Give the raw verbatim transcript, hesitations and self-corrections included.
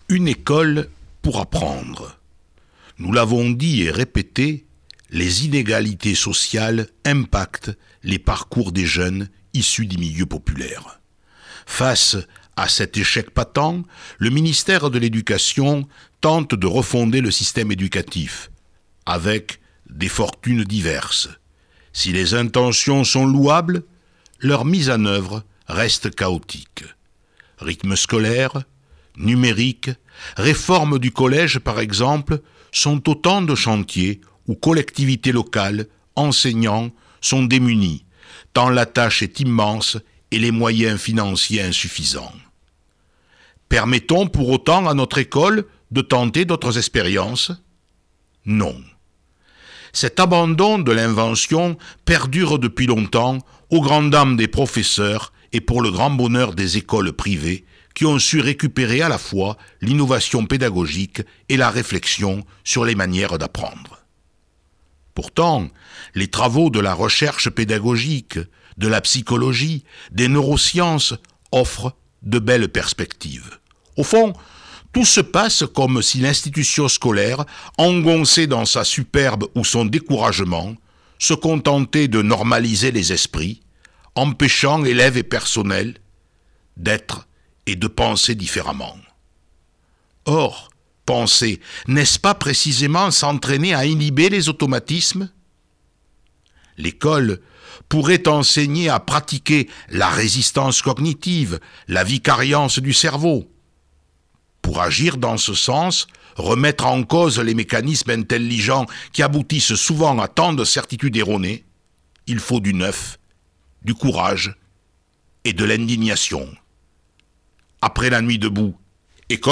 Une école pour apprendre. Nous l'avons dit et répété, les inégalités sociales impactent les parcours des jeunes issus des milieux populaires. Face à cet échec patent, le ministère de l'Éducation tente de refonder le système éducatif, avec des fortunes diverses. Si les intentions sont louables, leur mise en œuvre reste chaotique. Rythme scolaire, numérique, réforme du collège par exemple, sont autant de chantiers où collectivités locales, enseignants sont démunis, tant la tâche est immense et les moyens financiers insuffisants. Permettons pour autant à notre école de tenter d'autres expériences ? Non. Cet abandon de l'invention perdure depuis longtemps aux grandes dames des professeurs et pour le grand bonheur des écoles privées qui ont su récupérer à la fois l'innovation pédagogique et la réflexion sur les manières d'apprendre. Pourtant, les travaux de la recherche pédagogique, de la psychologie, des neurosciences offrent de belles perspectives. Au fond, tout se passe comme si l'institution scolaire, engoncée dans sa superbe ou son découragement, se contentait de normaliser les esprits, empêchant élèves et personnel d'être et de penser différemment. Or, penser, n'est-ce pas précisément s'entraîner à inhiber les automatismes ? L'école pourrait enseigner à pratiquer la résistance cognitive, la vicariance du cerveau. Pour agir dans ce sens, remettre en cause les mécanismes intelligents qui aboutissent souvent à tant de certitudes erronées, il faut du neuf, du courage et de l'indignation. Après la nuit debout, école debout ?